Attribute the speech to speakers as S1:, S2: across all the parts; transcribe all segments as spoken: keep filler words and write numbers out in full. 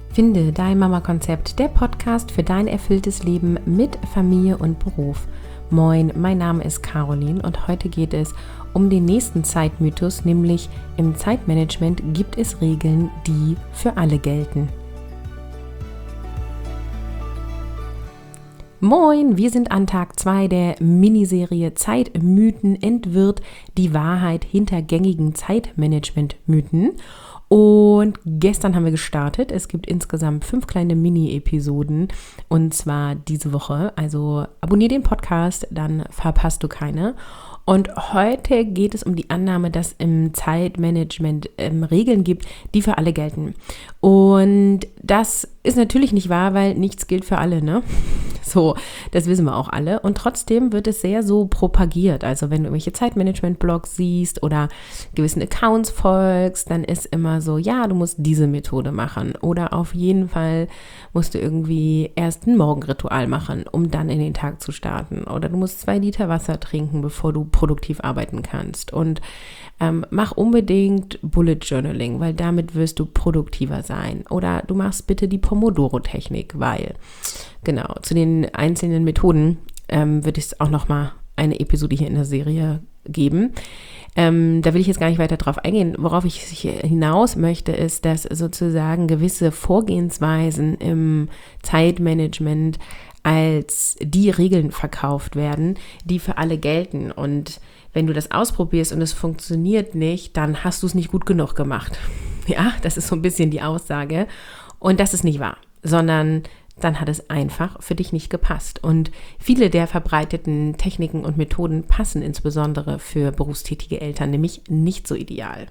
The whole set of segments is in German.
S1: Finde dein Mama-Konzept, der Podcast für dein erfülltes Leben mit Familie und Beruf. Moin, mein Name ist Caroline und heute geht es um den nächsten Zeitmythos, nämlich im Zeitmanagement gibt es Regeln, die für alle gelten. Moin, wir sind an Tag zwei der Miniserie Zeitmythen entwirrt die Wahrheit hinter gängigen Zeitmanagement-Mythen. Und gestern haben wir gestartet. Es gibt insgesamt fünf kleine Mini-Episoden und zwar diese Woche. Also abonniere den Podcast, dann verpasst du keine. Und heute geht es um die Annahme, dass im Zeitmanagement ähm, Regeln gibt, die für alle gelten. Und das ist natürlich nicht wahr, weil nichts gilt für alle, ne? So, das wissen wir auch alle. Und trotzdem wird es sehr so propagiert. Also wenn du irgendwelche Zeitmanagement-Blogs siehst oder gewissen Accounts folgst, dann ist immer so, ja, du musst diese Methode machen. Oder auf jeden Fall musst du irgendwie erst ein Morgenritual machen, um dann in den Tag zu starten. Oder du musst zwei Liter Wasser trinken, bevor du produktiv arbeiten kannst. Und ähm, mach unbedingt Bullet Journaling, weil damit wirst du produktiver sein. Oder du machst bitte die Pomodoro-Technik, weil, genau, zu den einzelnen Methoden ähm, wird es auch nochmal eine Episode hier in der Serie geben. Ähm, da will ich jetzt gar nicht weiter drauf eingehen. Worauf ich hinaus möchte, ist, dass sozusagen gewisse Vorgehensweisen im Zeitmanagement als die Regeln verkauft werden, die für alle gelten. Und wenn du das ausprobierst und es funktioniert nicht, dann hast du es nicht gut genug gemacht. Ja, das ist so ein bisschen die Aussage. Und das ist nicht wahr, sondern dann hat es einfach für dich nicht gepasst. Und viele der verbreiteten Techniken und Methoden passen insbesondere für berufstätige Eltern nämlich nicht so ideal.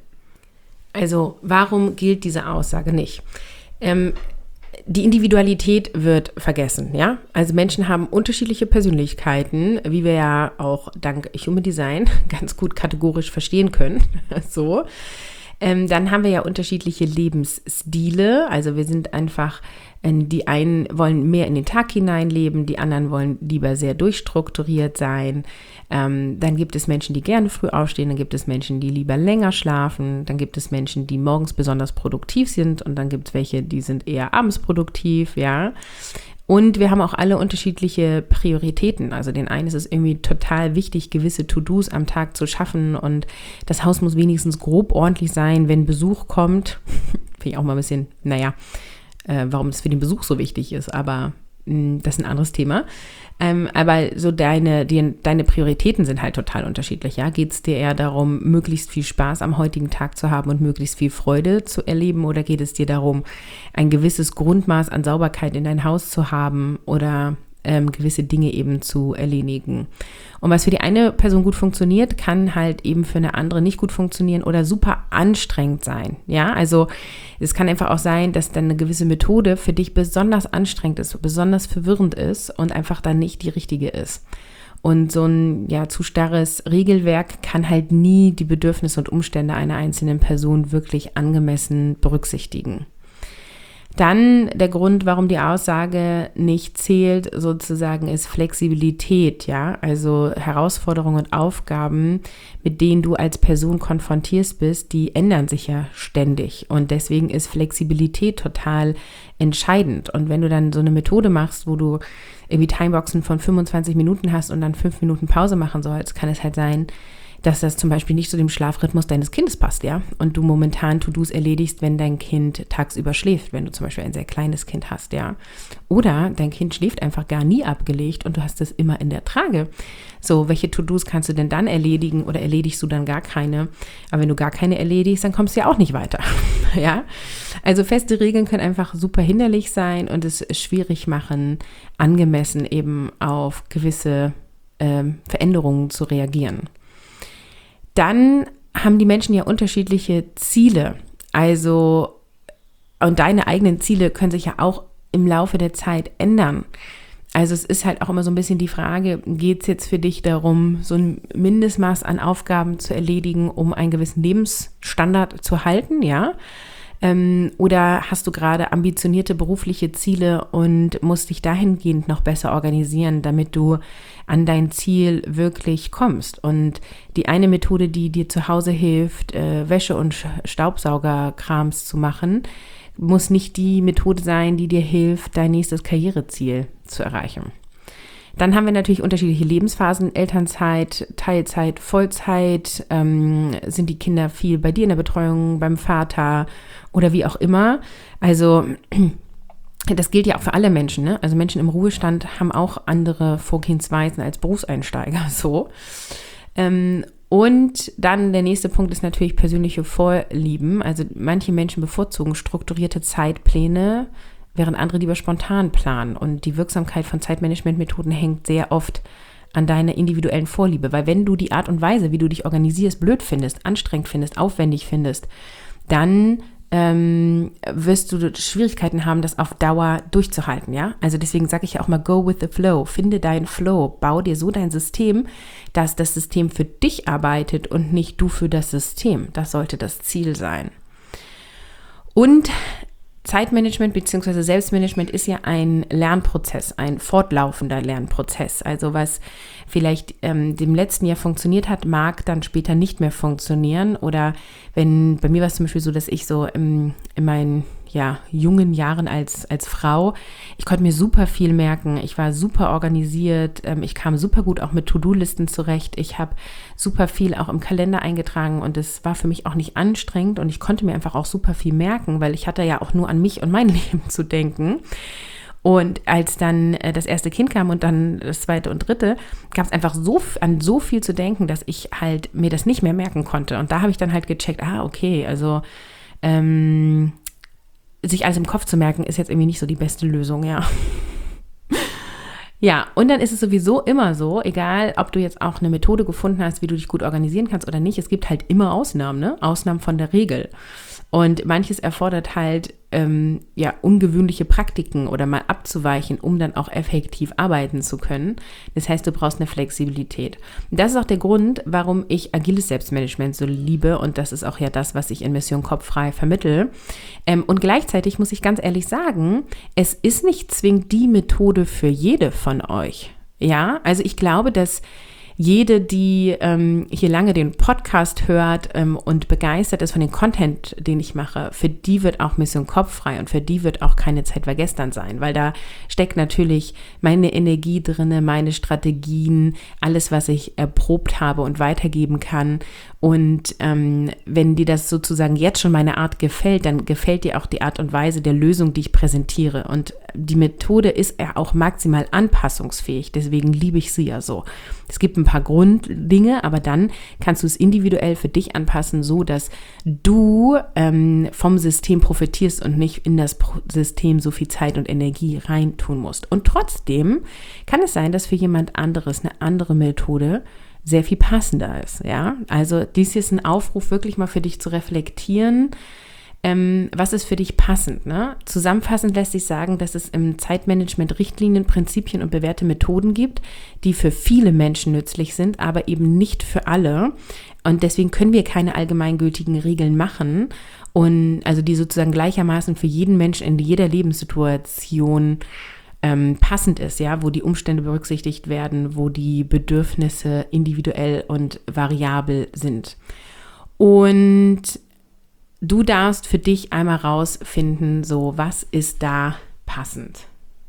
S1: Also warum gilt diese Aussage nicht? Ähm, Die Individualität wird vergessen, ja? Also Menschen haben unterschiedliche Persönlichkeiten, wie wir ja auch dank Human Design ganz gut kategorisch verstehen können. So. Ähm, dann haben wir ja unterschiedliche Lebensstile. Also wir sind einfach, die einen wollen mehr in den Tag hineinleben, die anderen wollen lieber sehr durchstrukturiert sein. Ähm, dann gibt es Menschen, die gerne früh aufstehen, dann gibt es Menschen, die lieber länger schlafen, dann gibt es Menschen, die morgens besonders produktiv sind und dann gibt es welche, die sind eher abends produktiv, ja. Und wir haben auch alle unterschiedliche Prioritäten. Also den einen ist es irgendwie total wichtig, gewisse To-Dos am Tag zu schaffen und das Haus muss wenigstens grob ordentlich sein, wenn Besuch kommt. Finde ich auch mal ein bisschen, naja, äh, warum es für den Besuch so wichtig ist, aber mh, das ist ein anderes Thema. Ähm, aber so deine, die, deine Prioritäten sind halt total unterschiedlich. Ja? Geht es dir eher darum, möglichst viel Spaß am heutigen Tag zu haben und möglichst viel Freude zu erleben, oder geht es dir darum, ein gewisses Grundmaß an Sauberkeit in dein Haus zu haben oder ähm, gewisse Dinge eben zu erledigen? Und was für die eine Person gut funktioniert, kann halt eben für eine andere nicht gut funktionieren oder super anstrengend sein. Ja, also es kann einfach auch sein, dass dann eine gewisse Methode für dich besonders anstrengend ist, besonders verwirrend ist und einfach dann nicht die richtige ist. Und so ein ja zu starres Regelwerk kann halt nie die Bedürfnisse und Umstände einer einzelnen Person wirklich angemessen berücksichtigen. Dann der Grund, warum die Aussage nicht zählt, sozusagen, ist Flexibilität, ja, also Herausforderungen und Aufgaben, mit denen du als Person konfrontiert bist, die ändern sich ja ständig und deswegen ist Flexibilität total entscheidend. Und wenn du dann so eine Methode machst, wo du irgendwie Timeboxen von fünfundzwanzig Minuten hast und dann fünf Minuten Pause machen sollst, kann es halt sein, dass das zum Beispiel nicht zu dem Schlafrhythmus deines Kindes passt, ja, und du momentan To-Dos erledigst, wenn dein Kind tagsüber schläft, wenn du zum Beispiel ein sehr kleines Kind hast, ja, oder dein Kind schläft einfach gar nie abgelegt und du hast es immer in der Trage. So, welche To-Dos kannst du denn dann erledigen oder erledigst du dann gar keine? Aber wenn du gar keine erledigst, dann kommst du ja auch nicht weiter, ja. Also feste Regeln können einfach super hinderlich sein und es schwierig machen, angemessen eben auf gewisse ähm, Veränderungen zu reagieren. Dann haben die Menschen ja unterschiedliche Ziele. Also, und deine eigenen Ziele können sich ja auch im Laufe der Zeit ändern. Also es ist halt auch immer so ein bisschen die Frage, geht es jetzt für dich darum, so ein Mindestmaß an Aufgaben zu erledigen, um einen gewissen Lebensstandard zu halten, ja? Ähm, oder hast du gerade ambitionierte berufliche Ziele und musst dich dahingehend noch besser organisieren, damit du an dein Ziel wirklich kommst? Und die eine Methode, die dir zu Hause hilft, äh, Wäsche- und Staubsaugerkrams zu machen, muss nicht die Methode sein, die dir hilft, dein nächstes Karriereziel zu erreichen. Dann haben wir natürlich unterschiedliche Lebensphasen, Elternzeit, Teilzeit, Vollzeit, ähm, sind die Kinder viel bei dir in der Betreuung, beim Vater oder wie auch immer. Also das gilt ja auch für alle Menschen, ne? Also Menschen im Ruhestand haben auch andere Vorgehensweisen als Berufseinsteiger, so. Ähm, und dann der nächste Punkt ist natürlich persönliche Vorlieben. Also manche Menschen bevorzugen strukturierte Zeitpläne, während andere lieber spontan planen. Und die Wirksamkeit von Zeitmanagementmethoden hängt sehr oft an deiner individuellen Vorliebe. Weil wenn du die Art und Weise, wie du dich organisierst, blöd findest, anstrengend findest, aufwendig findest, dann ähm, wirst du Schwierigkeiten haben, das auf Dauer durchzuhalten. Ja? Also deswegen sage ich ja auch mal, go with the flow. Finde deinen Flow. Bau dir so dein System, dass das System für dich arbeitet und nicht du für das System. Das sollte das Ziel sein. Und Zeitmanagement bzw. Selbstmanagement ist ja ein Lernprozess, ein fortlaufender Lernprozess. Also was vielleicht ähm, dem letzten Jahr funktioniert hat, mag dann später nicht mehr funktionieren. Oder wenn, bei mir war es zum Beispiel so, dass ich so im, in meinen ja, jungen Jahren als, als Frau, ich konnte mir super viel merken. Ich war super organisiert. Ähm, ich kam super gut auch mit To-Do-Listen zurecht. Ich habe super viel auch im Kalender eingetragen und es war für mich auch nicht anstrengend und ich konnte mir einfach auch super viel merken, weil ich hatte ja auch nur an mich und mein Leben zu denken. Und als dann äh, das erste Kind kam und dann das zweite und dritte, gab es einfach so an so viel zu denken, dass ich halt mir das nicht mehr merken konnte. Und da habe ich dann halt gecheckt, ah, okay, also ähm, sich alles im Kopf zu merken, ist jetzt irgendwie nicht so die beste Lösung, ja. Ja, und dann ist es sowieso immer so, egal ob du jetzt auch eine Methode gefunden hast, wie du dich gut organisieren kannst oder nicht, es gibt halt immer Ausnahmen, ne? Ausnahmen von der Regel. Und manches erfordert halt ähm, ja ungewöhnliche Praktiken oder mal abzuweichen, um dann auch effektiv arbeiten zu können. Das heißt, du brauchst eine Flexibilität. Und das ist auch der Grund, warum ich agiles Selbstmanagement so liebe und das ist auch ja das, was ich in Mission Kopffrei vermittle. Ähm, und gleichzeitig muss ich ganz ehrlich sagen, es ist nicht zwingend die Methode für jede von euch. Ja, also ich glaube, dass jede, die ähm, hier lange den Podcast hört ähm, und begeistert ist von dem Content, den ich mache, für die wird auch Mission Kopffrei und für die wird auch keine Zeit war gestern sein, weil da steckt natürlich meine Energie drin, meine Strategien, alles, was ich erprobt habe und weitergeben kann. Und ähm, wenn dir das sozusagen jetzt schon meine Art gefällt, dann gefällt dir auch die Art und Weise der Lösung, die ich präsentiere. Und die Methode ist ja auch maximal anpassungsfähig, deswegen liebe ich sie ja so. Es gibt ein paar Grunddinge, aber dann kannst du es individuell für dich anpassen, so dass du ähm, vom System profitierst und nicht in das System so viel Zeit und Energie reintun musst. Und trotzdem kann es sein, dass für jemand anderes eine andere Methode sehr viel passender ist, ja. Also dies hier ist ein Aufruf, wirklich mal für dich zu reflektieren, ähm, was ist für dich passend, ne? Zusammenfassend lässt sich sagen, dass es im Zeitmanagement Richtlinien, Prinzipien und bewährte Methoden gibt, die für viele Menschen nützlich sind, aber eben nicht für alle. Und deswegen können wir keine allgemeingültigen Regeln machen und also die sozusagen gleichermaßen für jeden Menschen in jeder Lebenssituation Ähm, passend ist, ja, wo die Umstände berücksichtigt werden, wo die Bedürfnisse individuell und variabel sind. Und du darfst für dich einmal rausfinden, so, was ist da passend?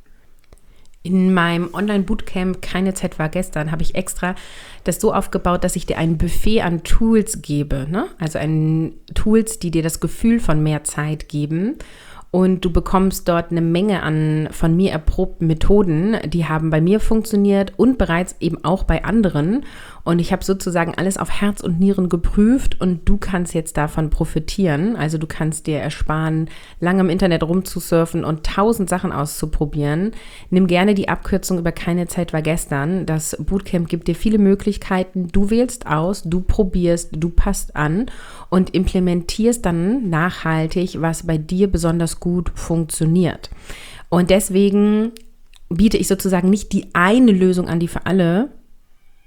S1: In meinem Online-Bootcamp Keine Zeit war gestern habe ich extra das so aufgebaut, dass ich dir ein Buffet an Tools gebe, ne? Also ein Tools, die dir das Gefühl von mehr Zeit geben. Und du bekommst dort eine Menge an von mir erprobten Methoden, die haben bei mir funktioniert und bereits eben auch bei anderen. Und ich habe sozusagen alles auf Herz und Nieren geprüft und du kannst jetzt davon profitieren. Also du kannst dir ersparen, lange im Internet rumzusurfen und tausend Sachen auszuprobieren. Nimm gerne die Abkürzung über Keine Zeit war gestern. Das Bootcamp gibt dir viele Möglichkeiten. Du wählst aus, du probierst, du passt an und implementierst dann nachhaltig, was bei dir besonders gut funktioniert. Und deswegen biete ich sozusagen nicht die eine Lösung an, die für alle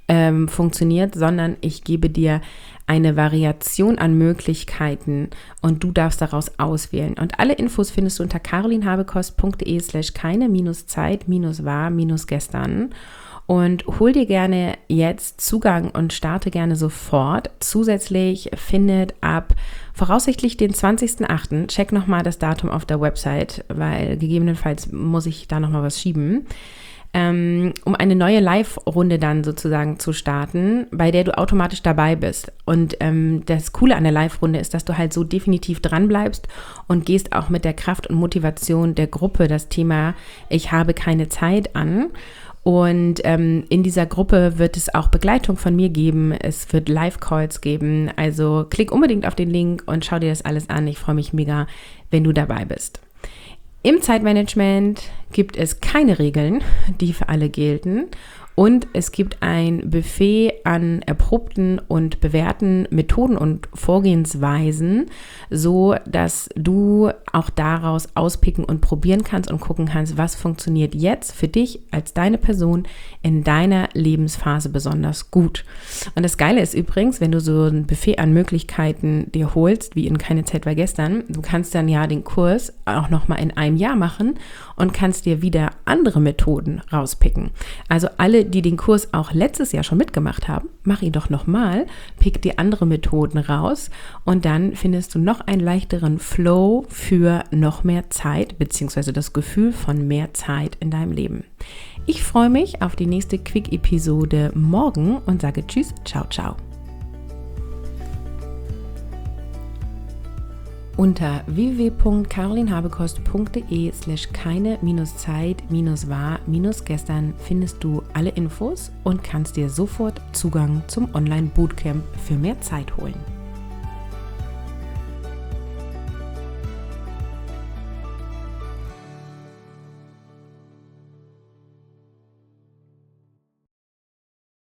S1: ähm, funktioniert, sondern ich gebe dir eine Variation an Möglichkeiten und du darfst daraus auswählen. Und alle Infos findest du unter carolinhabekost.de slash keine minus Zeit minus war minus gestern. Und hol dir gerne jetzt Zugang und starte gerne sofort. Zusätzlich findet ab voraussichtlich den zwanzigsten achten check nochmal das Datum auf der Website, weil gegebenenfalls muss ich da nochmal was schieben, ähm, um eine neue Live-Runde dann sozusagen zu starten, bei der du automatisch dabei bist. Und ähm, das Coole an der Live-Runde ist, dass du halt so definitiv dran bleibst und gehst auch mit der Kraft und Motivation der Gruppe das Thema Ich habe keine Zeit an. Und ähm, in dieser Gruppe wird es auch Begleitung von mir geben, es wird Live-Calls geben, also klick unbedingt auf den Link und schau dir das alles an. Ich freue mich mega, wenn du dabei bist. Im Zeitmanagement gibt es keine Regeln, die für alle gelten. Und es gibt ein Buffet an erprobten und bewährten Methoden und Vorgehensweisen, so dass du auch daraus auspicken und probieren kannst und gucken kannst, was funktioniert jetzt für dich als deine Person in deiner Lebensphase besonders gut. Und das Geile ist übrigens, wenn du so ein Buffet an Möglichkeiten dir holst, wie in Keine Zeit war gestern, du kannst dann ja den Kurs auch nochmal in einem Jahr machen und kannst dir wieder andere Methoden rauspicken. Also alle, die den Kurs auch letztes Jahr schon mitgemacht haben, mach ihn doch nochmal, pick dir andere Methoden raus und dann findest du noch einen leichteren Flow für noch mehr Zeit, beziehungsweise das Gefühl von mehr Zeit in deinem Leben. Ich freue mich auf die nächste Quick-Episode morgen und sage Tschüss, ciao, ciao. Unter w w w punkt carolinhabekost.de slash keine minus Zeit minus war minus gestern findest du alle Infos und kannst dir sofort Zugang zum Online-Bootcamp für mehr Zeit holen.